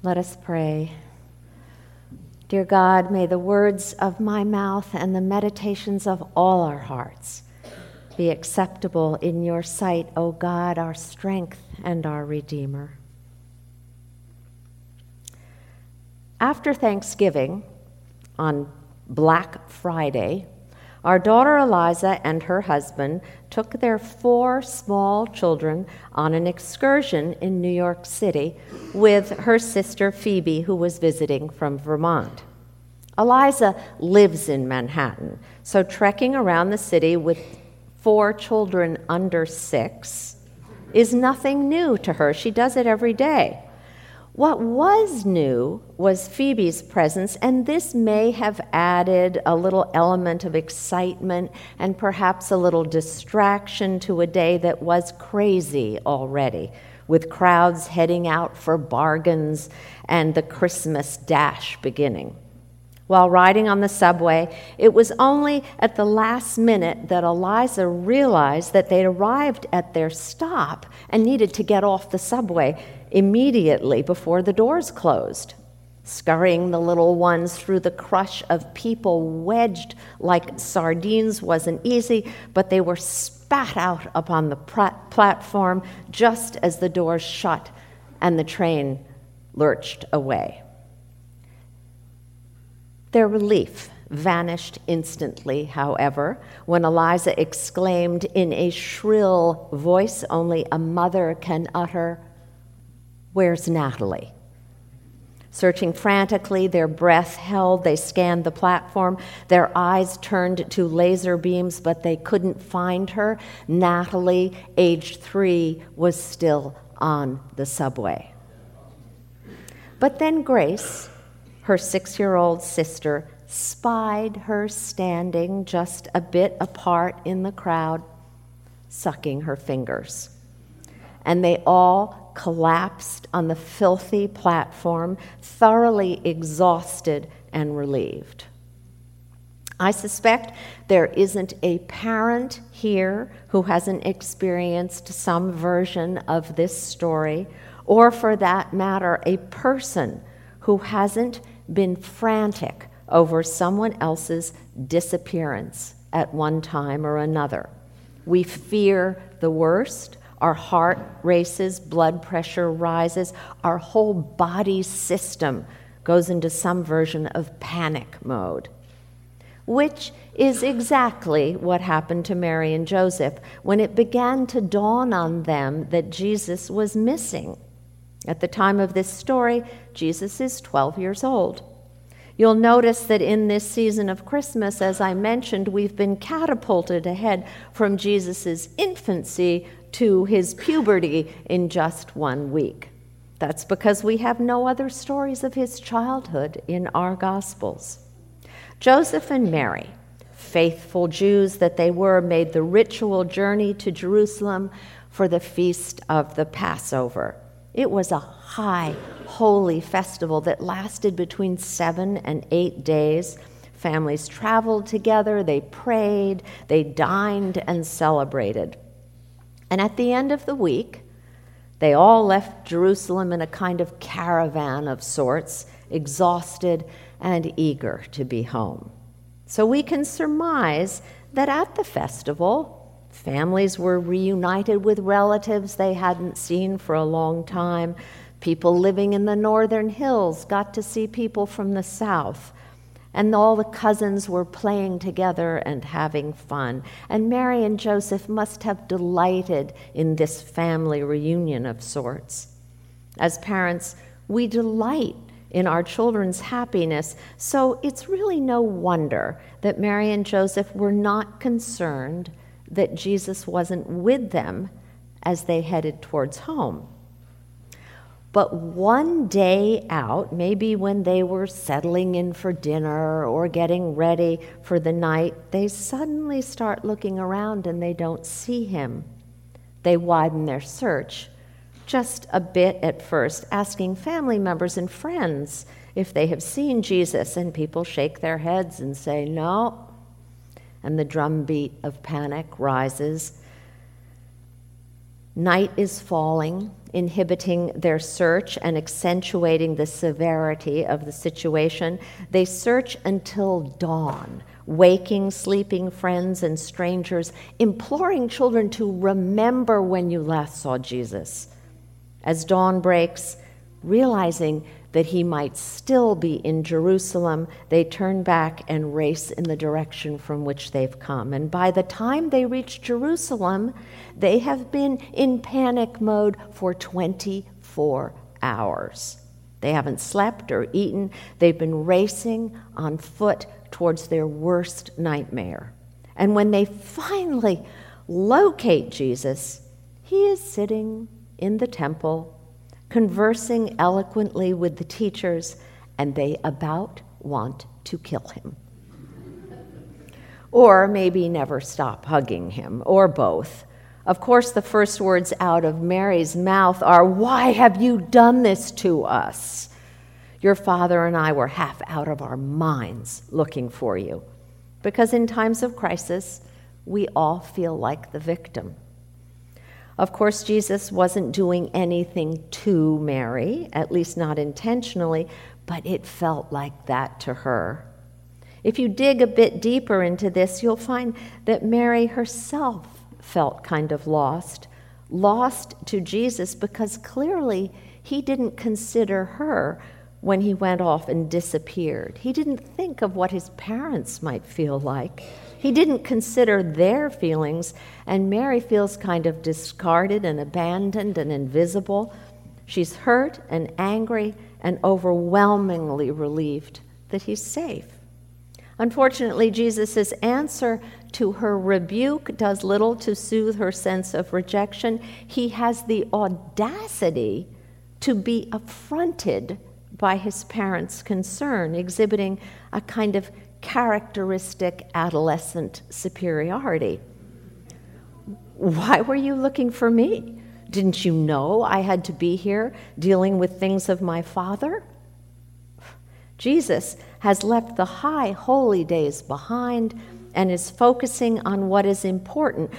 Let us pray. Dear God, may the words of my mouth and the meditations of all our hearts be acceptable in your sight, O God, our strength and our Redeemer. After Thanksgiving, on Black Friday, our daughter Eliza and her husband took their 4 small children on an excursion in New York City with her sister Phoebe, who was visiting from Vermont. Eliza lives in Manhattan, so trekking around the city with 4 children under 6 is nothing new to her. She does it every day. What was new was Phoebe's presence, and this may have added a little element of excitement and perhaps a little distraction to a day that was crazy already, with crowds heading out for bargains and the Christmas dash beginning. While riding on the subway, it was only at the last minute that Eliza realized that they'd arrived at their stop and needed to get off the subway immediately before the doors closed. Scurrying the little ones through the crush of people wedged like sardines wasn't easy, but they were spat out upon the platform just as the doors shut and the train lurched away. Their relief vanished instantly, however, when Eliza exclaimed in a shrill voice only a mother can utter, "Where's Natalie?" Searching frantically, their breath held, they scanned the platform. Their eyes turned to laser beams, but they couldn't find her. Natalie, age 3, was still on the subway. But then Grace, her 6-year-old sister, spied her standing just a bit apart in the crowd, sucking her fingers. And they all collapsed on the filthy platform, thoroughly exhausted and relieved. I suspect there isn't a parent here who hasn't experienced some version of this story, or for that matter, a person who hasn't been frantic over someone else's disappearance at one time or another. We fear the worst. Our heart races, blood pressure rises, our whole body system goes into some version of panic mode, which is exactly what happened to Mary and Joseph when it began to dawn on them that Jesus was missing. At the time of this story, Jesus is 12 years old. You'll notice that in this season of Christmas, as I mentioned, we've been catapulted ahead from Jesus' infancy to his puberty in just 1 week. That's because we have no other stories of his childhood in our Gospels. Joseph and Mary, faithful Jews that they were, made the ritual journey to Jerusalem for the feast of the Passover. It was a high, holy festival that lasted between 7 and 8 days. Families traveled together, they prayed, they dined and celebrated. And at the end of the week, they all left Jerusalem in a kind of caravan of sorts, exhausted and eager to be home. So we can surmise that at the festival, families were reunited with relatives they hadn't seen for a long time. People living in the northern hills got to see people from the south. And all the cousins were playing together and having fun. And Mary and Joseph must have delighted in this family reunion of sorts. As parents, we delight in our children's happiness, so it's really no wonder that Mary and Joseph were not concerned that Jesus wasn't with them as they headed towards home. But one day out, maybe when they were settling in for dinner or getting ready for the night, they suddenly start looking around and they don't see him. They widen their search just a bit at first, asking family members and friends if they have seen Jesus, and people shake their heads and say, no. And the drumbeat of panic rises. Night is falling. inhibiting their search and accentuating the severity of the situation. They search until dawn, waking sleeping friends and strangers, imploring children to remember when you last saw Jesus. As dawn breaks, realizing that he might still be in Jerusalem, they turn back and race in the direction from which they've come. And by the time they reach Jerusalem, they have been in panic mode for 24 hours. They haven't slept or eaten. They've been racing on foot towards their worst nightmare. And when they finally locate Jesus, he is sitting in the temple, conversing eloquently with the teachers, and they about want to kill him. Or maybe never stop hugging him, or both. Of course, the first words out of Mary's mouth are, "Why have you done this to us? Your father and I were half out of our minds looking for you." Because in times of crisis, we all feel like the victim. Of course, Jesus wasn't doing anything to Mary, at least not intentionally, but it felt like that to her. If you dig a bit deeper into this, you'll find that Mary herself felt kind of lost to Jesus, because clearly he didn't consider her when he went off and disappeared. He didn't think of what his parents might feel like. He didn't consider their feelings, and Mary feels kind of discarded and abandoned and invisible. She's hurt and angry and overwhelmingly relieved that he's safe. Unfortunately, Jesus' answer to her rebuke does little to soothe her sense of rejection. He has the audacity to be affronted by his parents' concern, exhibiting a kind of characteristic adolescent superiority. "Why were you looking for me? Didn't you know I had to be here dealing with things of my Father?" Jesus has left the high holy days behind and is focusing on what is important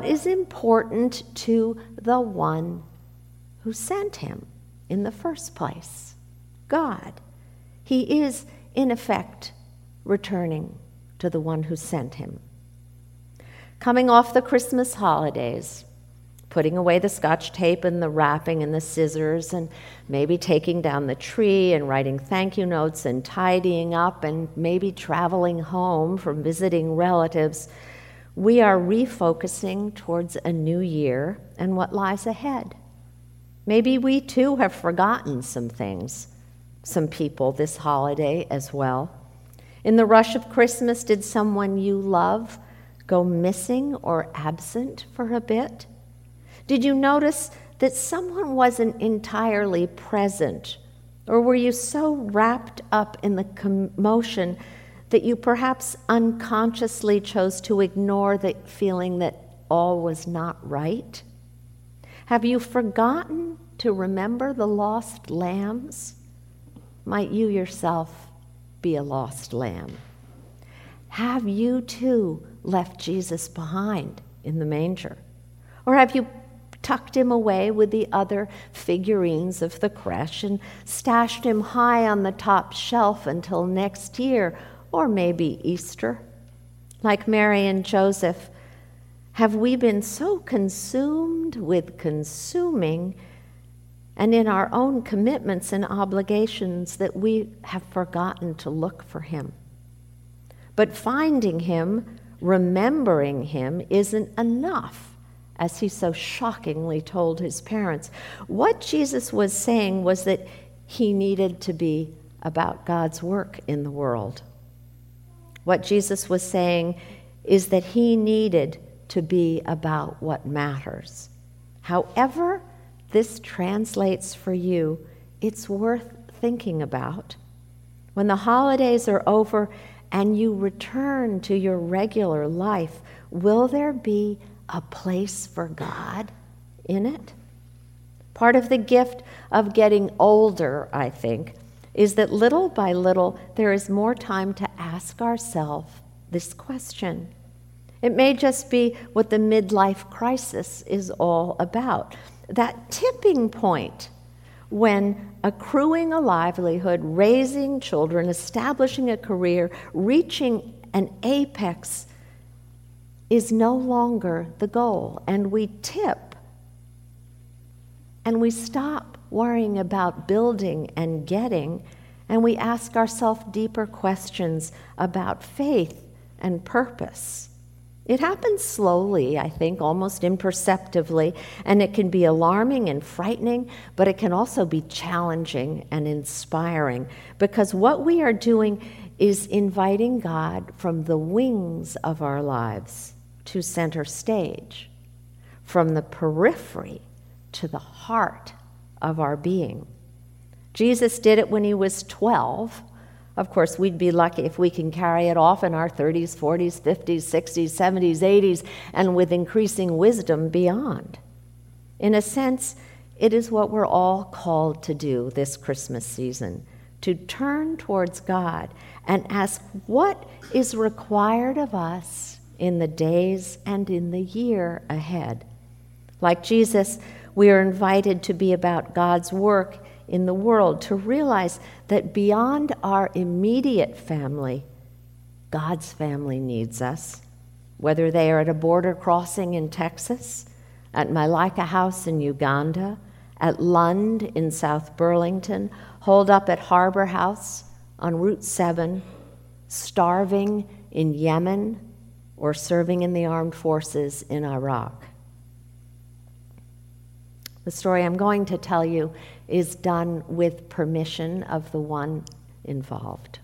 to the one who sent him in the first place, God. He is, in effect, returning to the one who sent him. Coming off the Christmas holidays, putting away the Scotch tape and the wrapping and the scissors, and maybe taking down the tree and writing thank you notes and tidying up and maybe traveling home from visiting relatives, we are refocusing towards a new year and what lies ahead. Maybe we too have forgotten some things, some people this holiday as well. In the rush of Christmas, did someone you love go missing or absent for a bit? Did you notice that someone wasn't entirely present? Or were you so wrapped up in the commotion that you perhaps unconsciously chose to ignore the feeling that all was not right? Have you forgotten to remember the lost lambs? Might you yourself be a lost lamb? Have you too left Jesus behind in the manger? Or have you tucked him away with the other figurines of the creche and stashed him high on the top shelf until next year, or maybe Easter? Like Mary and Joseph, have we been so consumed with consuming and in our own commitments and obligations that we have forgotten to look for him? But finding him, remembering him, isn't enough, as he so shockingly told his parents. What Jesus was saying was that he needed to be about God's work in the world. What Jesus was saying is that he needed to be about what matters. However this translates for you, it's worth thinking about. When the holidays are over and you return to your regular life, will there be a place for God in it? Part of the gift of getting older, I think, is that little by little there is more time to ask ourselves this question. It may just be what the midlife crisis is all about. that tipping point when accruing a livelihood, raising children, establishing a career, reaching an apex is no longer the goal. And we tip and we stop worrying about building and getting, and we ask ourselves deeper questions about faith and purpose. It happens slowly, I think, almost imperceptibly, and it can be alarming and frightening, but it can also be challenging and inspiring, because what we are doing is inviting God from the wings of our lives to center stage, from the periphery to the heart of our being. Jesus did it when he was 12. Of course, we'd be lucky if we can carry it off in our 30s, 40s, 50s, 60s, 70s, 80s, and with increasing wisdom beyond. In a sense, it is what we're all called to do this Christmas season, to turn towards God and ask what is required of us in the days and in the year ahead. Like Jesus, we are invited to be about God's work in the world, to realize that beyond our immediate family, God's family needs us, whether they are at a border crossing in Texas, at Malaika House in Uganda, at Lund in South Burlington, holed up at Harbor House on Route 7, starving in Yemen, or serving in the armed forces in Iraq. The story I'm going to tell you is done with permission of the one involved.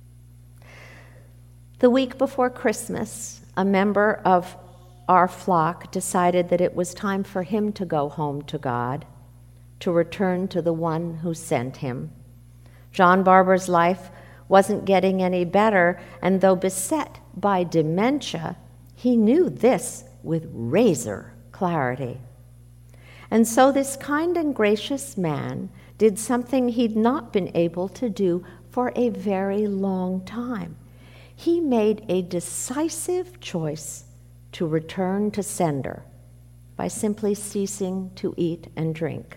The week before Christmas, a member of our flock decided that it was time for him to go home to God, to return to the one who sent him. John Barber's life wasn't getting any better, and though beset by dementia, he knew this with razor clarity. And so this kind and gracious man did something he'd not been able to do for a very long time. He made a decisive choice to return to sender by simply ceasing to eat and drink.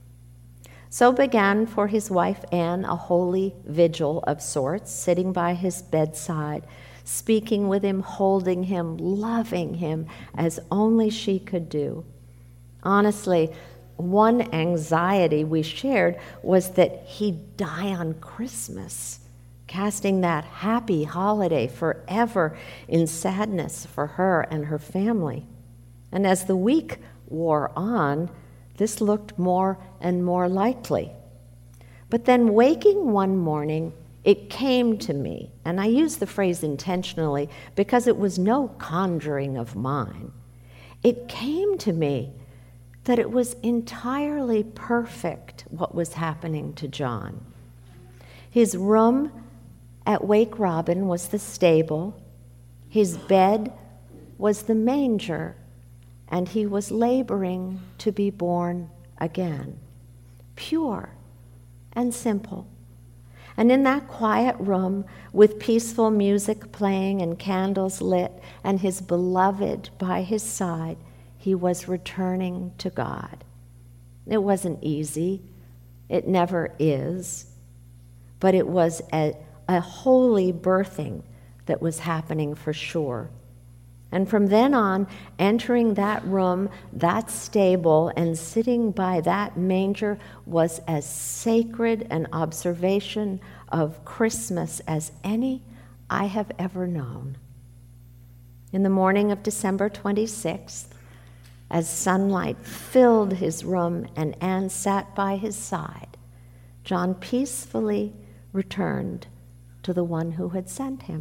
So began for his wife Anne a holy vigil of sorts, sitting by his bedside, speaking with him, holding him, loving him as only she could do. Honestly, one anxiety we shared was that he'd die on Christmas, casting that happy holiday forever in sadness for her and her family. And as the week wore on, this looked more and more likely. But then waking one morning, it came to me, and I use the phrase intentionally because it was no conjuring of mine. It came to me that it was entirely perfect what was happening to John. His room at Wake Robin was the stable, his bed was the manger, and he was laboring to be born again. Pure and simple. And in that quiet room, with peaceful music playing and candles lit, and his beloved by his side, he was returning to God. It wasn't easy. It never is. But it was a holy birthing that was happening for sure. And from then on, entering that room, that stable, and sitting by that manger was as sacred an observation of Christmas as any I have ever known. In the morning of December 26th, as sunlight filled his room and Anne sat by his side, John peacefully returned to the one who had sent him.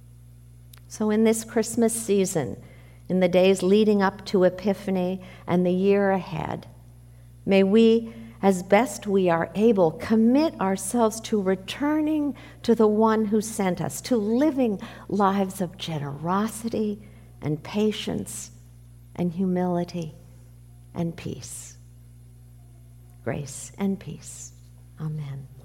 So in this Christmas season, in the days leading up to Epiphany and the year ahead, may we, as best we are able, commit ourselves to returning to the one who sent us, to living lives of generosity and patience and humility and peace. Grace and peace. Amen.